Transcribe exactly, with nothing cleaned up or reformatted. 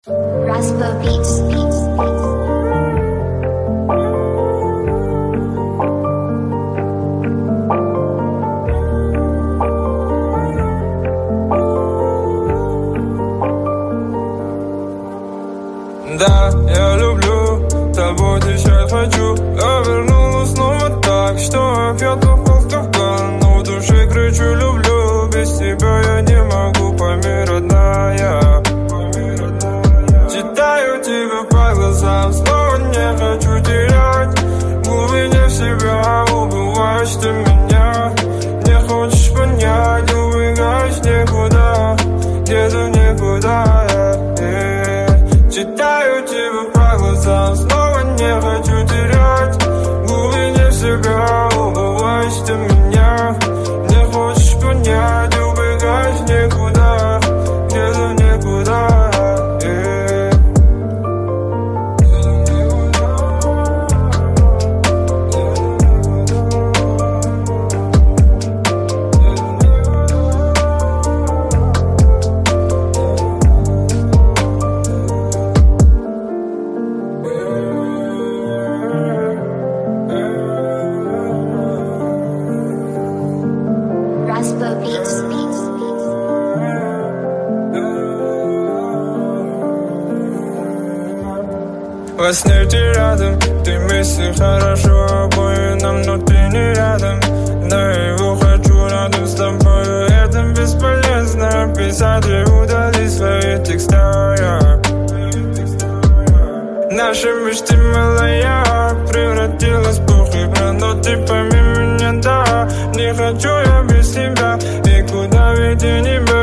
Raspa Beats, Beats, Beats. Да, я люблю, тобой дышать хочу. Я вернулась снова так, что опять попал в капкан. Но в душе кричу люблю, без тебя я не могу, пойми, родная. Читаю тебя по глазам, снова не хочу терять. В глубине себя убиваешь ты меня. Не хочешь понять, убегаешь никуда, где-то никуда, yeah, yeah. Читаю тебя по глазам, снова не хочу терять. В глубине себя убиваешь ты меня. Не хочешь понять, убегаешь никуда, где-то никуда, yeah. Raspa Beats, Beats, Beats. Во сне ты рядом, ты мысли хорошо обоим, но ты не рядом. Но я его хочу рядом с тобой. Это бесполезно писать и удалить свои тексты, yeah. Наша мечта малая превратилась в пух и прах, но ты пойми меня, да. Не хочу я без тебя, и куда ведь я не